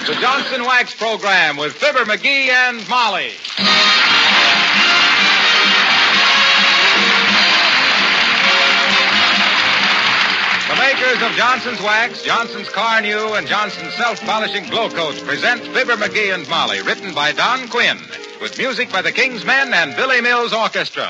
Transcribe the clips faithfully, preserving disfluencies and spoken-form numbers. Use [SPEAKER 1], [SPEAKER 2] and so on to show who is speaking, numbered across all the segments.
[SPEAKER 1] The Johnson Wax Program with Fibber McGee and Molly. The makers of Johnson's Wax, Johnson's Car New, and Johnson's Self-Polishing Glow Coats present Fibber McGee and Molly, written by Don Quinn, with music by the King's Men and Billy Mills Orchestra.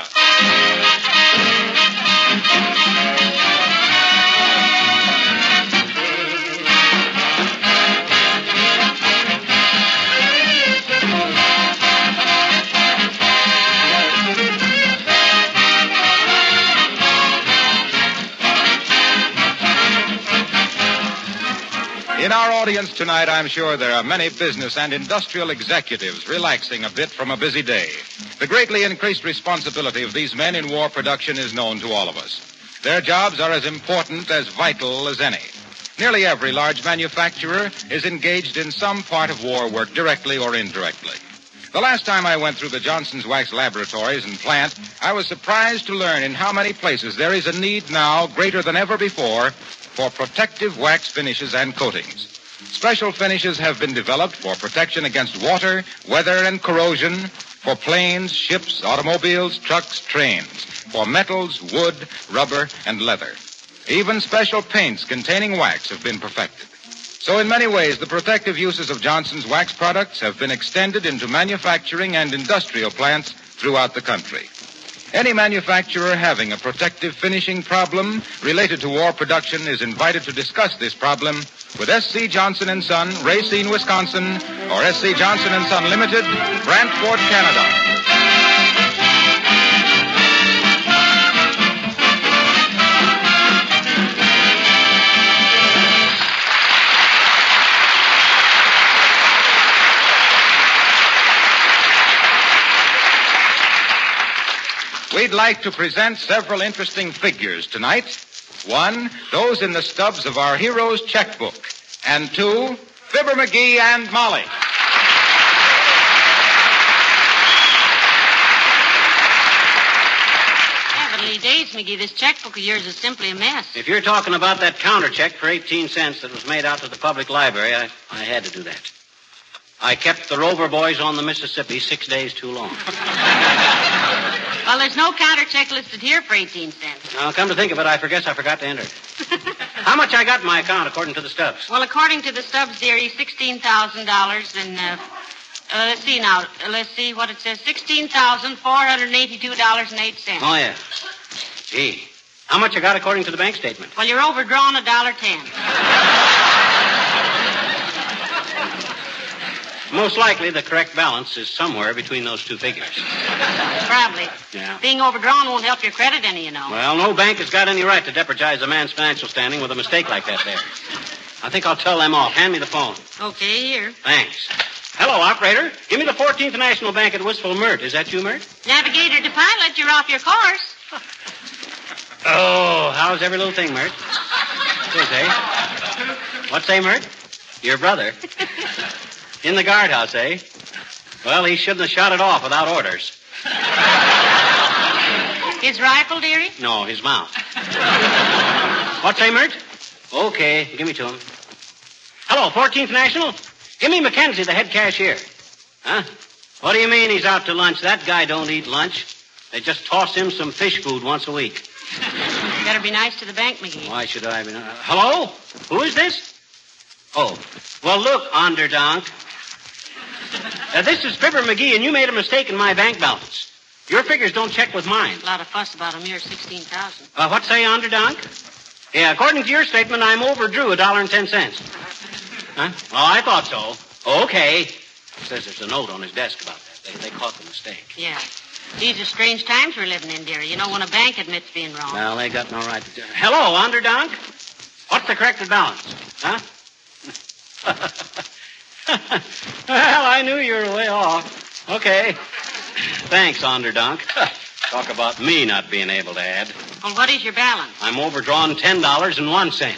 [SPEAKER 1] In our audience tonight, I'm sure there are many business and industrial executives relaxing a bit from a busy day. The greatly increased responsibility of these men in war production is known to all of us. Their jobs are as important, as vital as any. Nearly every large manufacturer is engaged in some part of war work, directly or indirectly. The last time I went through the Johnson's Wax laboratories and plant, I was surprised to learn in how many places there is a need now greater than ever before for protective wax finishes and coatings. Special finishes have been developed for protection against water, weather, and corrosion, for planes, ships, automobiles, trucks, trains, for metals, wood, rubber, and leather. Even special paints containing wax have been perfected. So in many ways, the protective uses of Johnson's Wax products have been extended into manufacturing and industrial plants throughout the country. Any manufacturer having a protective finishing problem related to war production is invited to discuss this problem with S C. Johnson and Son, Racine, Wisconsin, or S C. Johnson and Son Limited, Brantford, Canada. We'd like to present several interesting figures tonight. One, those in the stubs of our hero's checkbook. And two, Fibber McGee and Molly.
[SPEAKER 2] Heavenly days, McGee, this checkbook of yours is simply a mess.
[SPEAKER 3] If you're talking about that counter check for eighteen cents that was made out to the public library, I, I had to do that. I kept the Rover boys on the Mississippi six days too long.
[SPEAKER 2] Well, there's no counter check listed here for eighteen cents.
[SPEAKER 3] Now, come to think of it, I forget I forgot to enter it. How much I got in my account according to the stubs?
[SPEAKER 2] Well, according to the stubs, dearie, sixteen thousand dollars and, uh, uh, let's see now. Uh, let's see what it says. sixteen thousand four hundred eighty-two dollars and eight cents.
[SPEAKER 3] Oh, yeah. Gee. How much I got according to the bank statement?
[SPEAKER 2] Well, you're overdrawn a dollar ten.
[SPEAKER 3] Most likely the correct balance is somewhere between those two figures.
[SPEAKER 2] Probably.
[SPEAKER 3] Yeah.
[SPEAKER 2] Being overdrawn won't help your credit any, you know.
[SPEAKER 3] Well, no bank has got any right to jeopardize a man's financial standing with a mistake like that there. I think I'll tell them off. Hand me the phone.
[SPEAKER 2] Okay, here.
[SPEAKER 3] Thanks. Hello, operator. Give me the fourteenth National Bank at Wistful, Mert. Is that you, Mert?
[SPEAKER 2] Navigator to pilot, you're off your course.
[SPEAKER 3] Oh, how's every little thing, Mert? Good, eh? What's say, Mert? Your brother. In the guardhouse, eh? Well, he shouldn't have shot it off without orders.
[SPEAKER 2] His rifle, dearie?
[SPEAKER 3] No, his mouth. What's say, Mert? Okay, give me to him. Hello, fourteenth National? Give me Mackenzie, the head cashier. Huh? What do you mean he's out to lunch? That guy don't eat lunch. They just toss him some fish food once a week.
[SPEAKER 2] You better be nice to the bank, McGee.
[SPEAKER 3] Why should I be... Uh, hello? Who is this? Oh, well, look, Onderdonk. Uh, this is Fibber McGee, and you made a mistake in my bank balance. Your figures don't check with mine.
[SPEAKER 2] A lot of fuss about a mere sixteen thousand.
[SPEAKER 3] Uh, what say, Onderdonk? Yeah, according to your statement, I'm overdue a dollar and ten cents. Huh? Oh, I thought so. Okay. Says there's a note on his desk about that. They, they caught the mistake.
[SPEAKER 2] Yeah. These are strange times we're living in, dearie. You know, when a bank admits being wrong.
[SPEAKER 3] Well, they got no right to do it. Hello, Onderdonk. What's the corrected balance? Huh? Well, I knew you were way off. Okay. Thanks, Onderdonk. Talk about me not being able to add.
[SPEAKER 2] Well, what is your balance?
[SPEAKER 3] I'm overdrawn ten dollars and one cent.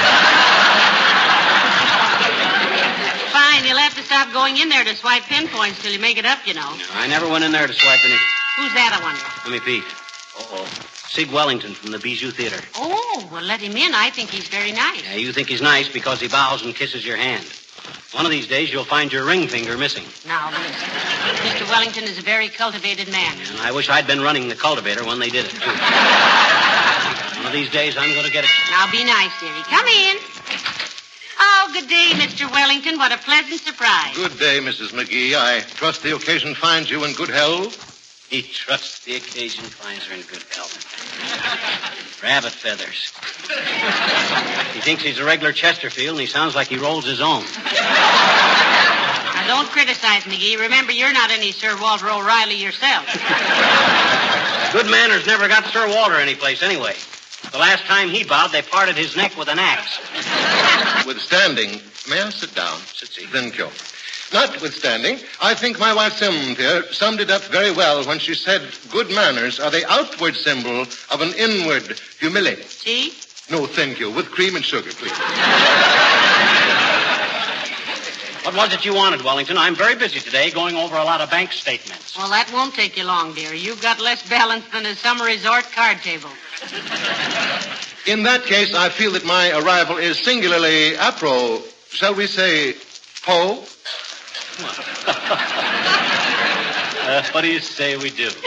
[SPEAKER 2] Fine, you'll have to stop going in there to swipe pinpoints till you make it up, you know.
[SPEAKER 3] No, I never went in there to swipe any.
[SPEAKER 2] Who's that, I wonder?
[SPEAKER 3] Let me peek. Uh-oh. Sig Wellington from the Bijou Theater.
[SPEAKER 2] Oh, well, let him in. I think he's very nice.
[SPEAKER 3] Yeah, you think he's nice because he bows and kisses your hand. One of these days, you'll find your ring finger missing.
[SPEAKER 2] Now, listen. Mister Wellington is a very cultivated man.
[SPEAKER 3] And I wish I'd been running the cultivator when they did it, too. One of these days, I'm going to get it.
[SPEAKER 2] Now, be nice, dearie. Come in. Oh, good day, Mister Wellington. What a pleasant surprise.
[SPEAKER 4] Good day, Missus McGee. I trust the occasion finds you in good health.
[SPEAKER 3] He trusts the occasion finds her in good health. Rabbit feathers. He thinks he's a regular Chesterfield, and he sounds like he rolls his own.
[SPEAKER 2] Now, don't criticize, McGee. Remember, you're not any Sir Walter O'Reilly yourself.
[SPEAKER 3] Good manners never got Sir Walter anyplace anyway. The last time he bowed, they parted his neck with an axe.
[SPEAKER 4] Notwithstanding, may I sit down?
[SPEAKER 3] Sit, see.
[SPEAKER 4] Thank you. Notwithstanding, I think my wife Cynthia summed it up very well when she said good manners are the outward symbol of an inward humility.
[SPEAKER 2] See?
[SPEAKER 4] No, thank you. With cream and sugar, please.
[SPEAKER 3] What was it you wanted, Wellington? I'm very busy today going over a lot of bank statements.
[SPEAKER 2] Well, that won't take you long, dearie. You've got less balance than a summer resort card table.
[SPEAKER 4] In that case, I feel that my arrival is singularly apropos, shall we say, po?
[SPEAKER 3] uh, what do you say we do?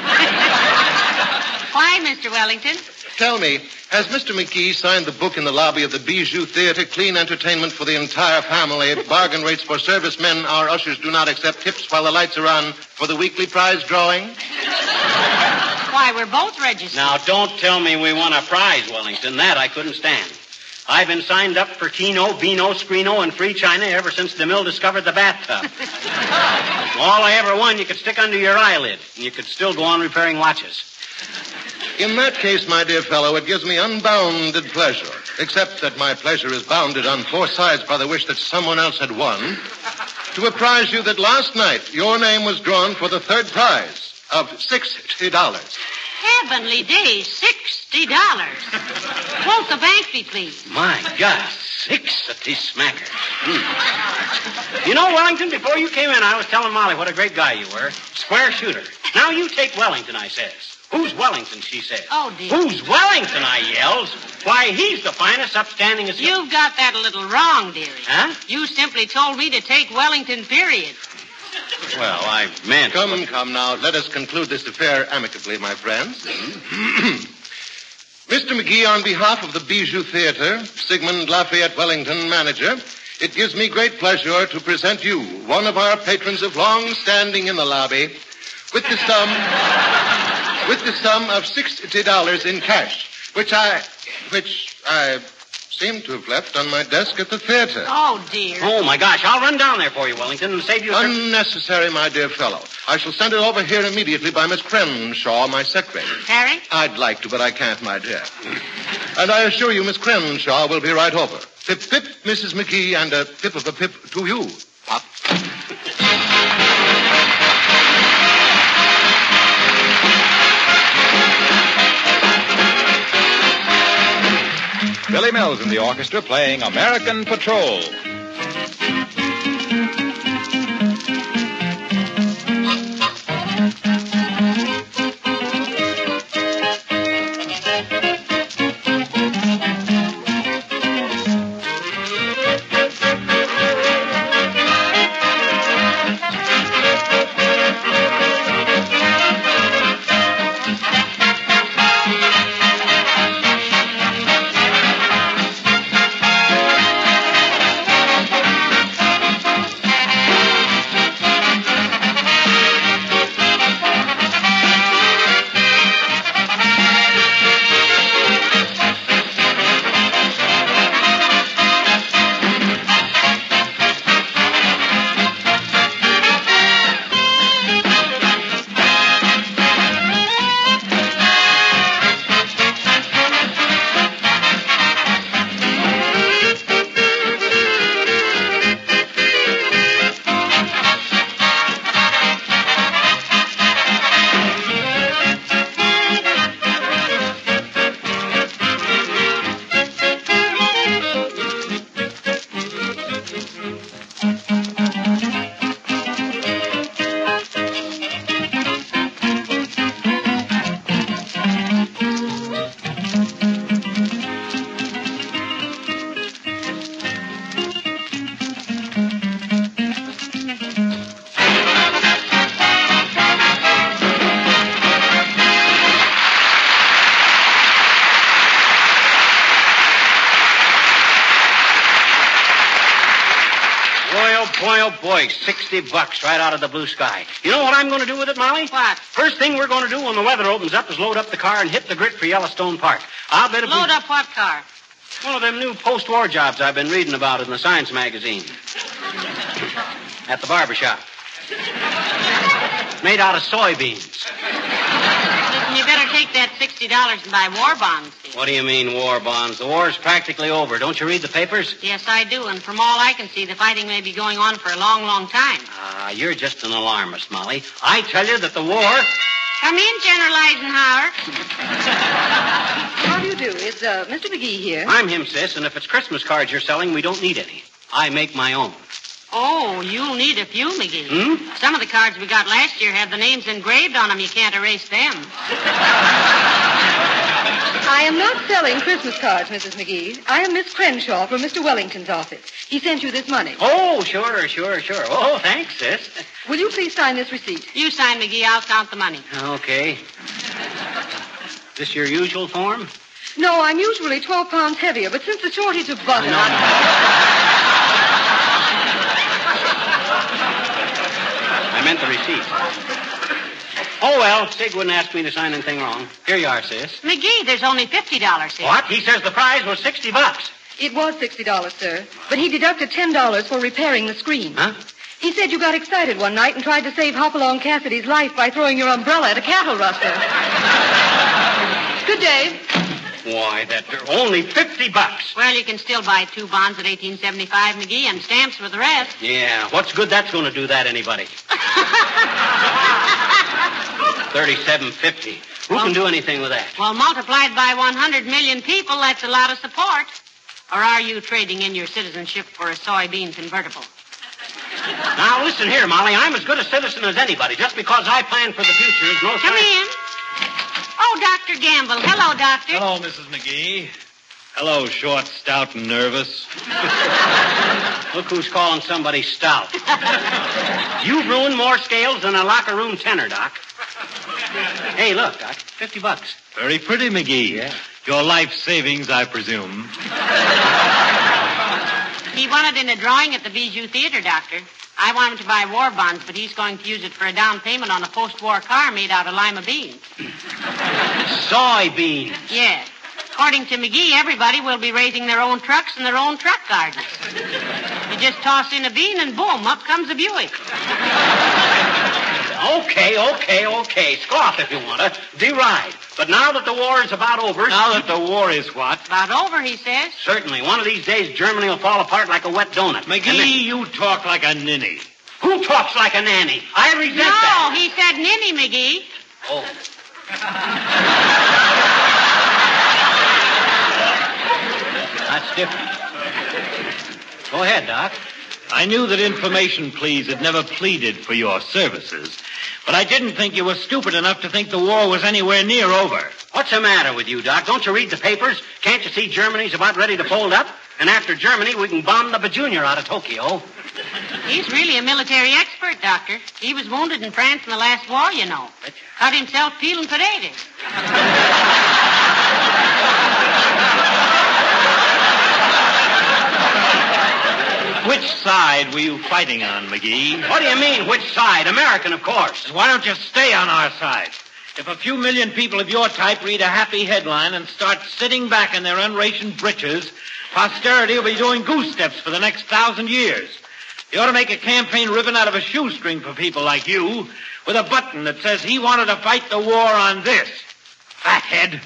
[SPEAKER 2] Why, Mister Wellington?
[SPEAKER 4] Tell me, has Mister McGee signed the book in the lobby of the Bijou Theater, clean entertainment for the entire family, bargain rates for servicemen, our ushers do not accept tips while the lights are on for the weekly prize drawing?
[SPEAKER 2] Why, we're both registered.
[SPEAKER 3] Now, don't tell me we won a prize, Wellington. That I couldn't stand. I've been signed up for Keno, Beano, Screeno, and Free China ever since DeMille discovered the bathtub. All I ever won, you could stick under your eyelid, and you could still go on repairing watches.
[SPEAKER 4] In that case, my dear fellow, it gives me unbounded pleasure, except that my pleasure is bounded on four sides by the wish that someone else had won, to apprise you that last night your name was drawn for the third prize of sixty dollars.
[SPEAKER 2] Heavenly days, sixty dollars. Won't the bank be pleased?
[SPEAKER 3] My God, sixty smackers. Hmm. You know, Wellington, before you came in, I was telling Molly what a great guy you were. Square shooter. Now you take Wellington, I says. Who's Wellington, she says.
[SPEAKER 2] Oh, dear.
[SPEAKER 3] Who's Wellington, I yells. Why, he's the finest upstanding as...
[SPEAKER 2] You've got that a little wrong, dearie.
[SPEAKER 3] Huh?
[SPEAKER 2] You simply told me to take Wellington, period.
[SPEAKER 3] Well, I meant...
[SPEAKER 4] Come, but... come now. Let us conclude this affair amicably, my friends. Mister McGee, on behalf of the Bijou Theater, Sigmund Lafayette Wellington, manager, it gives me great pleasure to present you, one of our patrons of long standing in the lobby, with the sum... with the sum of sixty dollars in cash, which I... which I... seem to have left on my desk at the theater.
[SPEAKER 2] Oh, dear.
[SPEAKER 3] Oh, my gosh. I'll run down there for you, Wellington, and save you...
[SPEAKER 4] Unnecessary, my dear fellow. I shall send it over here immediately by Miss Crenshaw, my secretary.
[SPEAKER 2] Harry?
[SPEAKER 4] I'd like to, but I can't, my dear. And I assure you, Miss Crenshaw will be right over. Pip, pip, Missus McGee, and a pip of a pip to you. Pop.
[SPEAKER 1] Billy Mills in the orchestra playing American Patrol.
[SPEAKER 3] Boy, oh boy, sixty bucks right out of the blue sky. You know what I'm going to do with it, Molly?
[SPEAKER 2] What?
[SPEAKER 3] First thing we're going to do when the weather opens up is load up the car and hit the grit for Yellowstone Park. I'll bet it'll
[SPEAKER 2] Load
[SPEAKER 3] be
[SPEAKER 2] up what car?
[SPEAKER 3] one of them new post-war jobs I've been reading about in the science magazine. At the barber shop. Made out of soybeans.
[SPEAKER 2] Listen, you better take that sixty dollars and buy war bonds.
[SPEAKER 3] What do you mean, war bonds? The war's practically over. Don't you read the papers?
[SPEAKER 2] Yes, I do, and from all I can see, the fighting may be going on for a long, long time.
[SPEAKER 3] Ah, you're just an alarmist, Molly. I tell you that the war...
[SPEAKER 2] Come in, General Eisenhower.
[SPEAKER 5] How do you do? Is uh, Mister McGee here?
[SPEAKER 3] I'm him, sis, and if it's Christmas cards you're selling, we don't need any. I make my own.
[SPEAKER 2] Oh, you'll need a few, McGee.
[SPEAKER 3] Hmm?
[SPEAKER 2] Some of the cards we got last year have the names engraved on them. You can't erase them.
[SPEAKER 5] I am not selling Christmas cards, Missus McGee. I am Miss Crenshaw from Mister Wellington's office. He sent you this money.
[SPEAKER 3] Oh, sure, sure, sure. Oh, thanks, sis.
[SPEAKER 5] Will you please sign this receipt?
[SPEAKER 2] You sign, McGee. I'll count the money.
[SPEAKER 3] Okay. This your usual form?
[SPEAKER 5] No, I'm usually twelve pounds heavier, but since the shortage of butter...
[SPEAKER 3] No, no. I meant the receipt. Oh, well, Sig wouldn't ask me to sign anything wrong. Here you are, sis.
[SPEAKER 2] McGee, there's only fifty dollars here.
[SPEAKER 3] What? He says the prize was sixty bucks.
[SPEAKER 5] It was sixty dollars, sir, but he deducted ten dollars for repairing the screen.
[SPEAKER 3] Huh?
[SPEAKER 5] He said you got excited one night and tried to save Hopalong Cassidy's life by throwing your umbrella at a cattle rustler. Good day.
[SPEAKER 3] Why, that only fifty bucks.
[SPEAKER 2] Well, you can still buy two bonds at eighteen seventy-five, McGee, and stamps for the rest.
[SPEAKER 3] Yeah, what's good that's going to do that, anybody? Thirty-seven fifty. Who
[SPEAKER 2] Well-
[SPEAKER 3] can do anything with that?
[SPEAKER 2] Well, multiplied by one hundred million people, that's a lot of support. Or are you trading in your citizenship for a soybean convertible?
[SPEAKER 3] Now, listen here, Molly. I'm as good a citizen as anybody. Just because I plan for the future is no
[SPEAKER 2] Come
[SPEAKER 3] sign-
[SPEAKER 2] in. Oh, Doctor Gamble. Hello, Doctor.
[SPEAKER 6] Hello, Missus McGee. Hello, short, stout, and nervous.
[SPEAKER 3] Look who's calling somebody stout. You've ruined more scales than a locker room tenor, Doc. Hey, look, Doc. Fifty bucks.
[SPEAKER 6] Very pretty, McGee.
[SPEAKER 3] Yeah.
[SPEAKER 6] Your life savings, I presume.
[SPEAKER 2] He won it in a drawing at the Bijou Theater, Doctor. I want him to buy war bonds, but he's going to use it for a down payment on a post-war car made out of lima beans.
[SPEAKER 3] Soybean.
[SPEAKER 2] Yeah. According to McGee, everybody will be raising their own trucks and their own truck gardens. You just toss in a bean and boom, up comes a Buick.
[SPEAKER 3] Okay, okay, okay. Scoff if you want to. Deride. But now that the war is about over...
[SPEAKER 6] Now that the war is what?
[SPEAKER 2] About over, he says.
[SPEAKER 3] Certainly. One of these days, Germany will fall apart like a wet donut.
[SPEAKER 6] McGee,
[SPEAKER 3] And then-
[SPEAKER 6] you talk like a ninny.
[SPEAKER 3] Who talks like a nanny? I resent
[SPEAKER 2] No,
[SPEAKER 3] that.
[SPEAKER 2] he said ninny, McGee.
[SPEAKER 3] Oh. That's different. Go ahead, Doc.
[SPEAKER 6] I knew that Information Please had never pleaded for your services, but I didn't think you were stupid enough to think the war was anywhere near over.
[SPEAKER 3] What's the matter with you, Doc? Don't you read the papers? Can't you see Germany's about ready to fold up? And after Germany, we can bomb the Junior out of Tokyo.
[SPEAKER 2] He's really a military expert, Doctor. He was wounded in France in the last war, you know. Cut himself peeling potatoes.
[SPEAKER 6] Which side were you fighting on, McGee?
[SPEAKER 3] What do you mean, which side? American, of course.
[SPEAKER 6] Why don't you stay on our side? If a few million people of your type read a happy headline and start sitting back in their unrationed britches, posterity will be doing goose steps for the next thousand years. You ought to make a campaign ribbon out of a shoestring for people like you, with a button that says he wanted to fight the war on this. Fathead.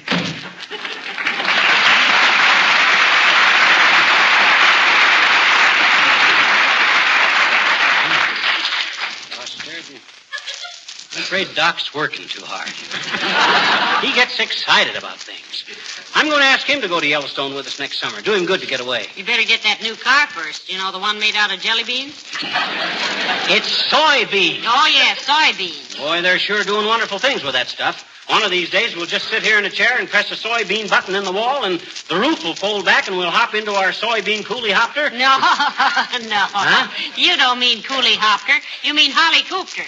[SPEAKER 3] I'm afraid Doc's working too hard. He gets excited about things. I'm going to ask him to go to Yellowstone with us next summer. Do him good to get away.
[SPEAKER 2] You better get that new car first. You know, the one made out of jelly beans?
[SPEAKER 3] It's soybeans.
[SPEAKER 2] Oh, yeah, soybeans.
[SPEAKER 3] Boy, they're sure doing wonderful things with that stuff. One of these days, we'll just sit here in a chair and press a soybean button in the wall, and the roof will fold back, and we'll hop into our soybean coolie hopter.
[SPEAKER 2] No, no.
[SPEAKER 3] Huh?
[SPEAKER 2] You don't mean coolie hopter. You mean Holly Coopter.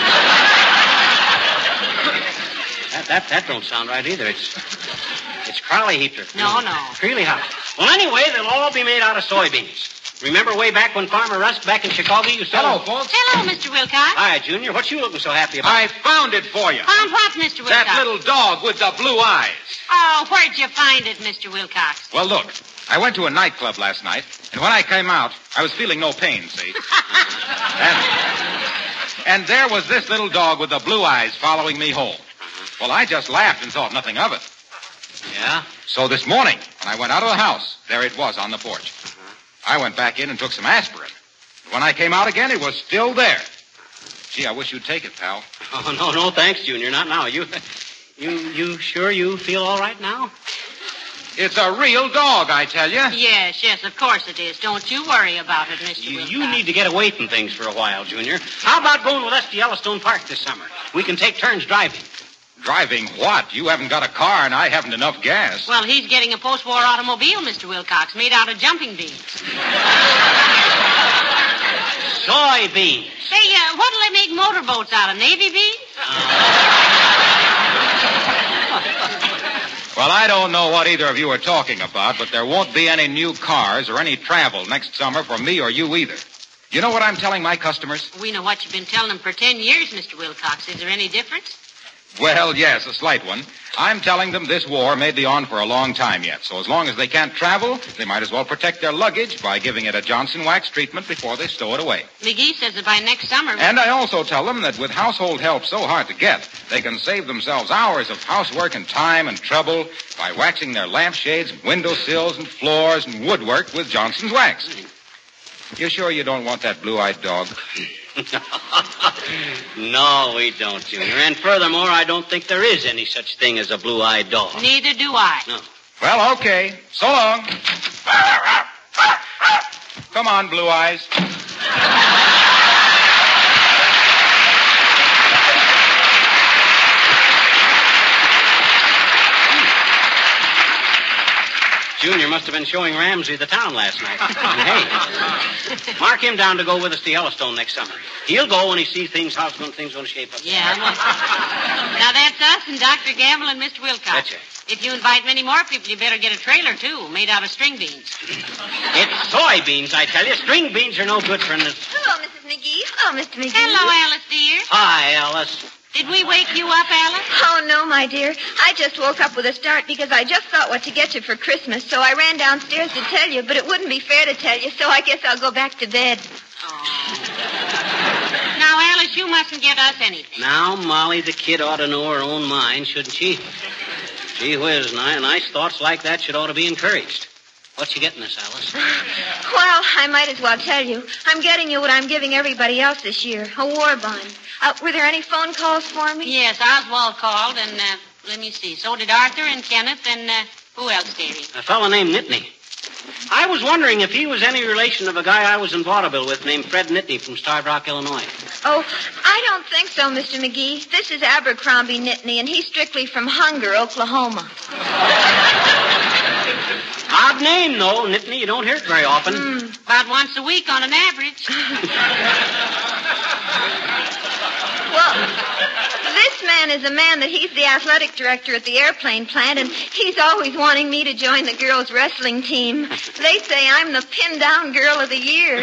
[SPEAKER 3] That, that, that don't sound right either. It's it's Crowley heater.
[SPEAKER 2] No, no.
[SPEAKER 3] Creeley hopper. Well, anyway, they'll all be made out of soybeans. Remember way back when Farmer Rusk back in Chicago used to...
[SPEAKER 1] Hello, folks.
[SPEAKER 2] Hello, Mister Wilcox.
[SPEAKER 3] Hi, Junior. What you looking so happy about?
[SPEAKER 1] I found it for you.
[SPEAKER 2] Found what, Mister Wilcox?
[SPEAKER 1] That little dog with the blue eyes.
[SPEAKER 2] Oh, where'd you find it, Mister Wilcox?
[SPEAKER 1] Well, look, I went to a nightclub last night, and when I came out, I was feeling no pain, see? and, and there was this little dog with the blue eyes following me home. Well, I just laughed and thought nothing of it.
[SPEAKER 3] Yeah?
[SPEAKER 1] So this morning, when I went out of the house, there it was on the porch. I went back in and took some aspirin. When I came out again, it was still there. Gee, I wish you'd take it, pal.
[SPEAKER 3] Oh, no, no, thanks, Junior. Not now. You, you, you sure you feel all right now?
[SPEAKER 1] It's a real dog, I tell you.
[SPEAKER 2] Yes, yes, of course it is. Don't you worry about it, Mister
[SPEAKER 3] You,
[SPEAKER 2] Wilcox.
[SPEAKER 3] you need to get away from things for a while, Junior. How about going with us to Yellowstone Park this summer? We can take turns driving.
[SPEAKER 1] Driving what? You haven't got a car, and I haven't enough gas.
[SPEAKER 2] Well, he's getting a post-war automobile, Mister Wilcox, made out of jumping beans.
[SPEAKER 3] Soybeans.
[SPEAKER 2] Say, uh, what'll they make motorboats out of, navy beans?
[SPEAKER 1] Well, I don't know what either of you are talking about, but there won't be any new cars or any travel next summer for me or you either. You know what I'm telling my customers?
[SPEAKER 2] We know what you've been telling them for ten years, Mister Wilcox. Is there any difference?
[SPEAKER 1] Well, yes, a slight one. I'm telling them this war may be on for a long time yet, so as long as they can't travel, they might as well protect their luggage by giving it a Johnson wax treatment before they stow it away.
[SPEAKER 2] McGee says that by next summer...
[SPEAKER 1] And I also tell them that with household help so hard to get, they can save themselves hours of housework and time and trouble by waxing their lampshades, windowsills, and floors and woodwork with Johnson's wax. You sure you don't want that blue-eyed dog?
[SPEAKER 3] No, we don't, Junior. And furthermore, I don't think there is any such thing as a blue-eyed dog.
[SPEAKER 2] Neither do I.
[SPEAKER 3] No.
[SPEAKER 1] Well, okay. So long. Come on, Blue Eyes.
[SPEAKER 3] Junior must have been showing Ramsey the town last night. And hey, mark him down to go with us to Yellowstone next summer. He'll go when he sees things, how things going to shape up.
[SPEAKER 2] Yeah, well, now that's us and Doctor Gamble and Mister Wilcox.
[SPEAKER 3] That's it.
[SPEAKER 2] If you invite many more people, you better get a trailer, too, made out of string beans.
[SPEAKER 3] It's soybeans, I tell you. String beans are no good for this.
[SPEAKER 7] Hello, Missus McGee. Hello, Mister McGee.
[SPEAKER 2] Hello, Alice, dear.
[SPEAKER 3] Hi, Alice.
[SPEAKER 2] Did we wake you up, Alice?
[SPEAKER 7] Oh, no, my dear. I just woke up with a start because I just thought what to get you for Christmas, so I ran downstairs to tell you, but it wouldn't be fair to tell you, so I guess I'll go back to bed.
[SPEAKER 2] Oh. Now, Alice, you mustn't get us anything.
[SPEAKER 3] Now, Molly, the kid ought to know her own mind, shouldn't she? Gee whiz, nice, nice thoughts like that should ought to be encouraged. What you getting us, Alice?
[SPEAKER 7] Well, I might as well tell you. I'm getting you what I'm giving everybody else this year, a war bond. Uh, were there any phone calls for me?
[SPEAKER 2] Yes, Oswald called, and uh, let me see. So did Arthur and Kenneth, and uh, who else, dearie?
[SPEAKER 3] A fellow named Nittany. I was wondering if he was any relation of a guy I was in vaudeville with named Fred Nittany from Starved Rock, Illinois.
[SPEAKER 7] Oh, I don't think so, Mister McGee. This is Abercrombie Nittany, and he's strictly from Hunger, Oklahoma.
[SPEAKER 3] Odd name, though, Nittany. You don't hear it very often.
[SPEAKER 2] Mm, about once a week on an average.
[SPEAKER 7] Well, this man is a man that he's the athletic director at the airplane plant, and he's always wanting me to join the girls' wrestling team. They say I'm the pin-down girl of the year.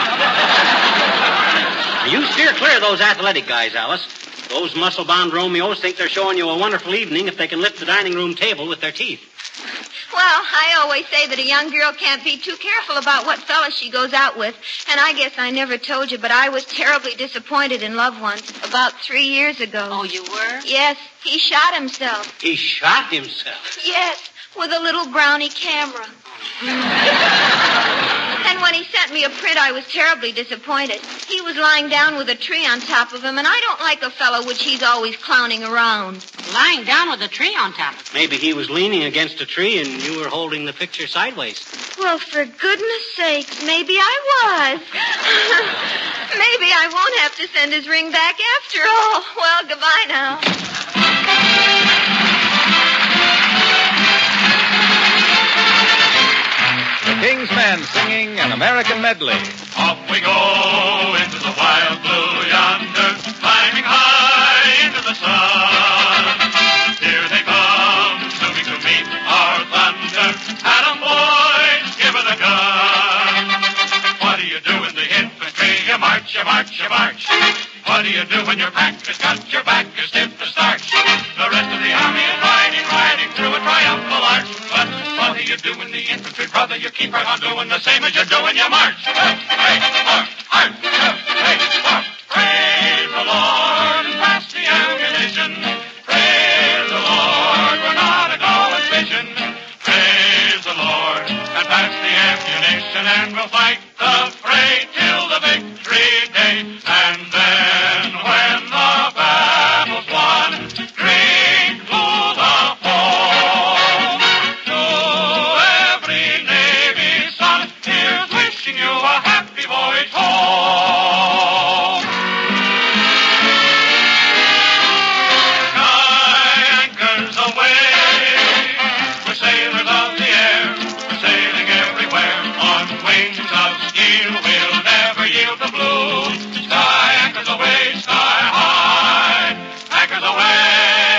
[SPEAKER 3] You steer clear of those athletic guys, Alice. Those muscle-bound Romeos think they're showing you a wonderful evening if they can lift the dining room table with their teeth.
[SPEAKER 7] Well, I always say that a young girl can't be too careful about what fella she goes out with. And I guess I never told you, but I was terribly disappointed in love once, about three years ago.
[SPEAKER 2] Oh, you were?
[SPEAKER 7] Yes, he shot himself.
[SPEAKER 3] He shot himself?
[SPEAKER 7] Yes, with a little brownie camera. And when he sent me a print, I was terribly disappointed. He was lying down with a tree on top of him, and I don't like a fellow which he's always clowning around.
[SPEAKER 2] Lying down with a tree on top of him?
[SPEAKER 3] Maybe he was leaning against a tree and you were holding the picture sideways.
[SPEAKER 7] Well, for goodness sakes, maybe I was. Maybe I won't have to send his ring back after all. Well, goodbye now.
[SPEAKER 1] The King's Men singing an American medley.
[SPEAKER 8] Off we go into the wild blue yonder, climbing high into the sun. Here they come, zooming to meet our thunder. Atom boys, give her the gun. do you do when your pack has got your back as stiff as starch? The rest of the army is riding, riding through a triumphal arch. But what do you do in the infantry, brother? You keep right on doing the same as you do when you march. Hey, march, march, hey, march. Praise the Lord and pass the ammunition. Praise the Lord, we're not a going fishing. Praise the Lord and pass the ammunition, and we'll fight the fray till the victory day. And then when the battle's won, drink to the foe. To every Navy son, here's wishing you a happy voyage home. Sky anchors away, we're sailors of the air, we're sailing everywhere on wings of steel. We'll never yield the blue. Sky anchors away, sky high, anchors away.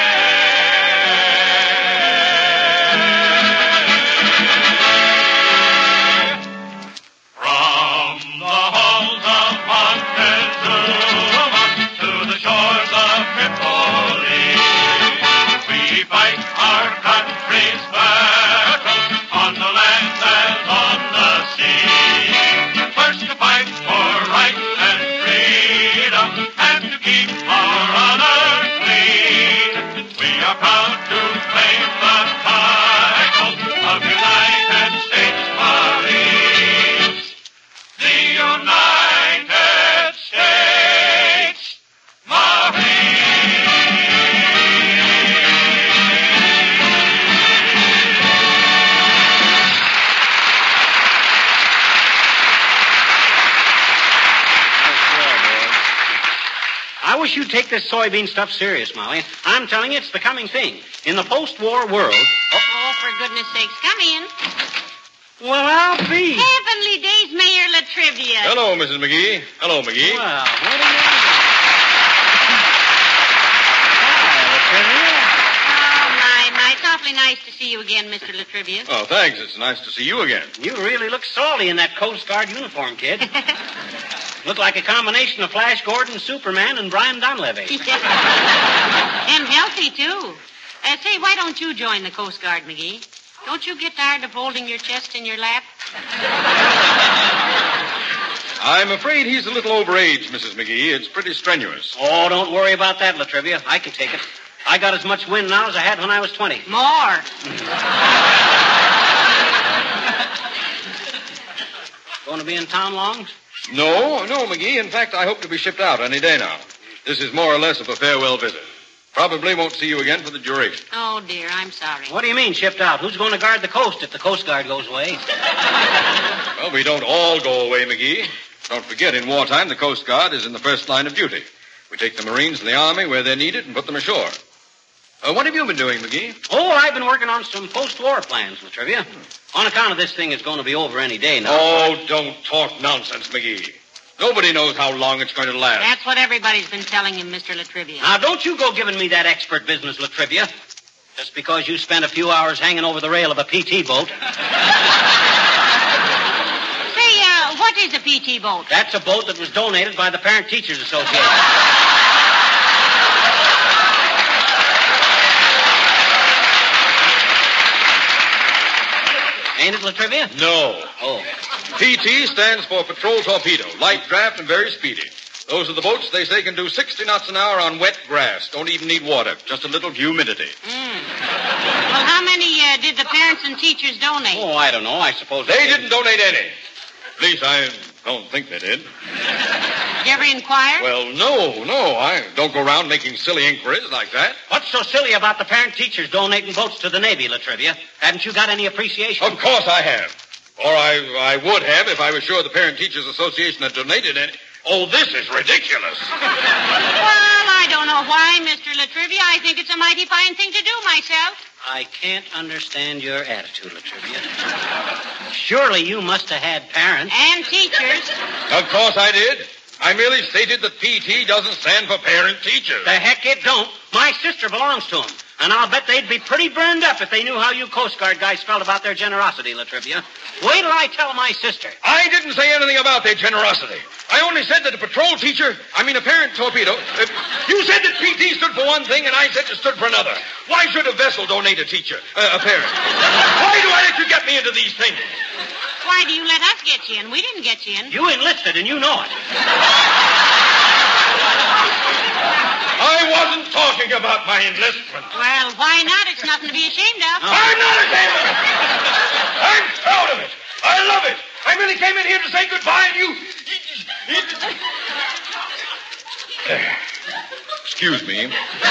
[SPEAKER 8] From the halls of Montezuma to the shores of Tripoli, we fight our country's battles on the land as on the sea. First to fight for right and freedom, and to keep our honor clean. We are proud to claim the title of United States Marines. The United States Marines.
[SPEAKER 3] I wish you'd take this soybean stuff serious, Molly. I'm telling you, it's the coming thing. In the post-war world...
[SPEAKER 2] Oh, for goodness sakes, come in.
[SPEAKER 3] Well, I'll be.
[SPEAKER 2] Heavenly days, Mayor Latrivia.
[SPEAKER 9] Hello, Missus McGee. Hello, McGee.
[SPEAKER 3] Well, what do you...
[SPEAKER 2] Oh, my, my. It's awfully nice to see you again, Mister Latrivia.
[SPEAKER 9] Oh, thanks. It's nice to see you again.
[SPEAKER 3] You really look salty in that Coast Guard uniform, kid. Look like a combination of Flash Gordon, Superman, and Brian Donlevy.
[SPEAKER 2] And healthy, too. Uh, say, why don't you join the Coast Guard, McGee? Don't you get tired of holding your chest in your lap?
[SPEAKER 9] I'm afraid he's a little overage, Missus McGee. It's pretty strenuous.
[SPEAKER 3] Oh, don't worry about that, Latrivia. I can take it. I got as much wind now as I had when I was twenty.
[SPEAKER 2] More.
[SPEAKER 3] Going to be in town long?
[SPEAKER 9] No, no, McGee. In fact, I hope to be shipped out any day now. This is more or less of a farewell visit. Probably won't see you again for the duration.
[SPEAKER 2] Oh, dear, I'm sorry.
[SPEAKER 3] What do you mean, shipped out? Who's going to guard the coast if the Coast Guard goes away?
[SPEAKER 9] Well, we don't all go away, McGee. Don't forget, in wartime, the Coast Guard is in the first line of duty. We take the Marines and the Army where they're needed and put them ashore. Uh, what have you been doing, McGee?
[SPEAKER 3] Oh, I've been working on some post-war plans, Latrivia. On account of this thing is going to be over any day now.
[SPEAKER 9] Oh, don't talk nonsense, McGee. Nobody knows how long it's going to last.
[SPEAKER 2] That's what everybody's been telling him, Mister Latrivia.
[SPEAKER 3] Now, don't you go giving me that expert business, Latrivia. Just because you spent a few hours hanging over the rail of a P T boat.
[SPEAKER 2] Say, uh, what is a P T boat?
[SPEAKER 3] That's a boat that was donated by the Parent Teachers Association. Ain't it, Latrivia?
[SPEAKER 9] No.
[SPEAKER 3] Oh.
[SPEAKER 9] P T stands for Patrol Torpedo, light draft and very speedy. Those are the boats they say can do sixty knots an hour on wet grass. Don't even need water, just a little humidity.
[SPEAKER 2] Mm. Well, how many uh, did the parents and teachers donate?
[SPEAKER 3] Oh, I don't know. I suppose
[SPEAKER 9] They didn't donate any. At least I don't think they did.
[SPEAKER 2] Did you ever inquire?
[SPEAKER 9] Well, no, no. I don't go around making silly inquiries like that.
[SPEAKER 3] What's so silly about the parent teachers donating boats to the Navy, Latrivia? Haven't you got any appreciation?
[SPEAKER 9] Of course I have. Or I, I would have if I was sure the Parent Teachers Association had donated any. Oh, this is ridiculous.
[SPEAKER 2] Well, I don't know why, Mister Latrivia. I think it's a mighty fine thing to do myself.
[SPEAKER 3] I can't understand your attitude, Latrivia. Surely you must have had parents.
[SPEAKER 2] And teachers.
[SPEAKER 9] Of course I did. I merely stated that P T doesn't stand for parent teachers.
[SPEAKER 3] The heck it don't. My sister belongs to them. And I'll bet they'd be pretty burned up if they knew how you Coast Guard guys felt about their generosity, Latrivia. Wait till I tell my sister.
[SPEAKER 9] I didn't say anything about their generosity. I only said that a patrol teacher, I mean a parent torpedo, uh, you said that P T stood for one thing and I said it stood for another. Why should a vessel donate a teacher, uh, a parent? Why do I let you get me into these things?
[SPEAKER 2] Why do you let us get you in? We didn't get you in.
[SPEAKER 3] You enlisted and you know it.
[SPEAKER 9] I wasn't talking about my enlistment.
[SPEAKER 2] Well, why not? It's nothing to be ashamed of.
[SPEAKER 9] I'm not ashamed of it. I'm proud of it. I love it. I merely came in here to say goodbye and you... Excuse me.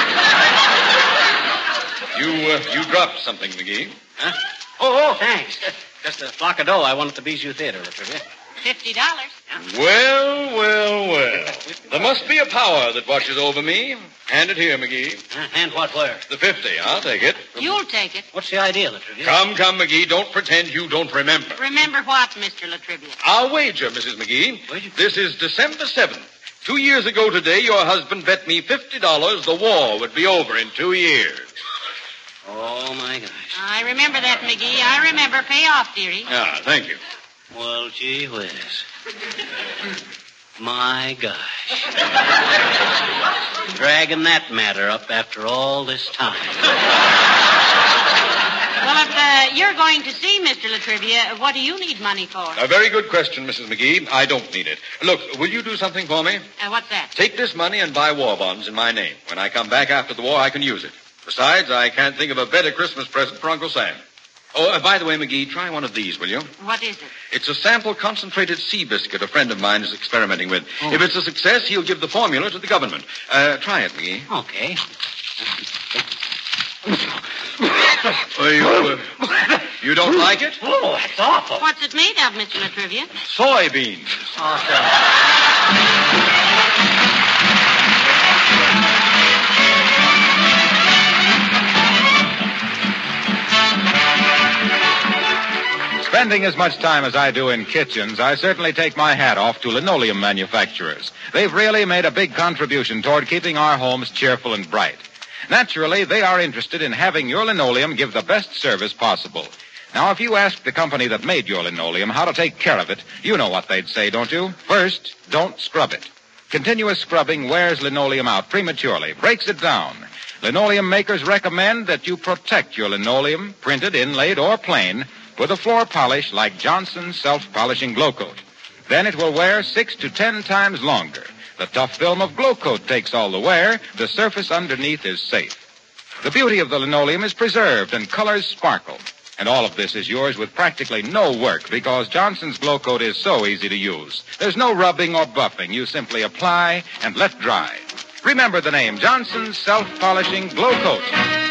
[SPEAKER 9] You, uh, you dropped something, McGee.
[SPEAKER 3] Huh? Oh, oh, thanks. Just a flock of dough I won at the Bijou Theater, Latrivia.
[SPEAKER 2] Fifty dollars.
[SPEAKER 9] Well, well, well. There must be a power that watches over me. Hand it here, McGee.
[SPEAKER 3] Uh, hand what where?
[SPEAKER 9] The fifty. I'll take it.
[SPEAKER 2] You'll take it.
[SPEAKER 3] What's the idea, Latrivia?
[SPEAKER 9] Come, come, McGee. Don't pretend you don't remember.
[SPEAKER 2] Remember what, Mister Latrivia?
[SPEAKER 9] I'll wager, Missus McGee.
[SPEAKER 3] Wager?
[SPEAKER 9] This is December seventh. Two years ago today, your husband bet me fifty dollars the war would be over in two years.
[SPEAKER 3] Oh, my gosh.
[SPEAKER 2] I remember that, McGee. I remember. Pay off, dearie.
[SPEAKER 9] Ah, thank you.
[SPEAKER 3] Well, gee whiz. My gosh. Dragging that matter up after all this time.
[SPEAKER 2] Well, if uh, you're going to see Mister Latrivia, what do you need money for?
[SPEAKER 9] A very good question, Missus McGee. I don't need it. Look, will you do something for me?
[SPEAKER 2] Uh, what's that?
[SPEAKER 9] Take this money and buy war bonds in my name. When I come back after the war, I can use it. Besides, I can't think of a better Christmas present for Uncle Sam. Oh, uh, by the way, McGee, try one of these, will you?
[SPEAKER 2] What is it?
[SPEAKER 9] It's a sample concentrated sea biscuit a friend of mine is experimenting with. Oh. If it's a success, he'll give the formula to the government. Uh, try it, McGee.
[SPEAKER 3] Okay.
[SPEAKER 9] Uh, you, uh, you don't like it?
[SPEAKER 3] Oh, that's awful.
[SPEAKER 2] What's it made of, Mister Latrivia?
[SPEAKER 9] Soybeans.
[SPEAKER 1] Spending as much time as I do in kitchens, I certainly take my hat off to linoleum manufacturers. They've really made a big contribution toward keeping our homes cheerful and bright. Naturally, they are interested in having your linoleum give the best service possible. Now, if you ask the company that made your linoleum how to take care of it, you know what they'd say, don't you? First, don't scrub it. Continuous scrubbing wears linoleum out prematurely, breaks it down. Linoleum makers recommend that you protect your linoleum, printed, inlaid, or plain, with a floor polish like Johnson's self-polishing Glow Coat. Then it will wear six to ten times longer. The tough film of Glow Coat takes all the wear. The surface underneath is safe. The beauty of the linoleum is preserved and colors sparkle. And all of this is yours with practically no work because Johnson's Glow Coat is so easy to use. There's no rubbing or buffing. You simply apply and let dry. Remember the name, Johnson's self-polishing Glow Coat.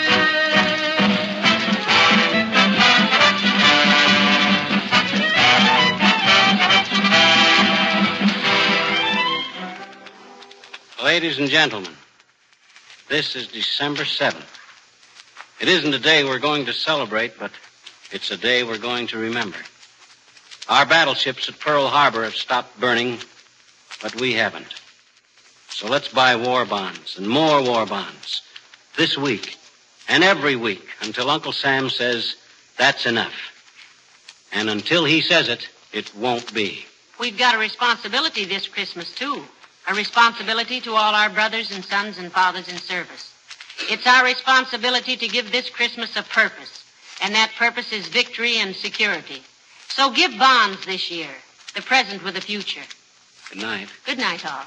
[SPEAKER 3] Ladies and gentlemen, this is December seventh. It isn't a day we're going to celebrate, but it's a day we're going to remember. Our battleships at Pearl Harbor have stopped burning, but we haven't. So let's buy war bonds and more war bonds this week and every week until Uncle Sam says that's enough. And until he says it, it won't be.
[SPEAKER 2] We've got a responsibility this Christmas, too. A responsibility to all our brothers and sons and fathers in service. It's our responsibility to give this Christmas a purpose, and that purpose is victory and security. So give bonds this year, the present with the future.
[SPEAKER 3] Good night.
[SPEAKER 2] Good night, all.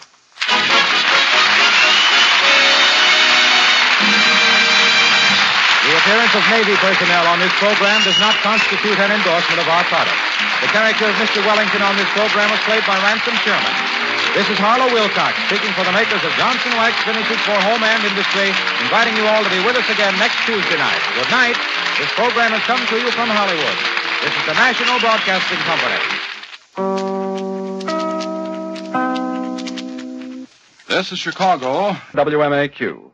[SPEAKER 1] The appearance of Navy personnel on this program does not constitute an endorsement of our products. The character of Mister Wellington on this program was played by Ransom Sherman. This is Harlow Wilcox, speaking for the makers of Johnson Wax Finishes for Home and Industry, inviting you all to be with us again next Tuesday night. Good night. This program has come to you from Hollywood. This is the National Broadcasting Company.
[SPEAKER 10] This is Chicago, W M A Q.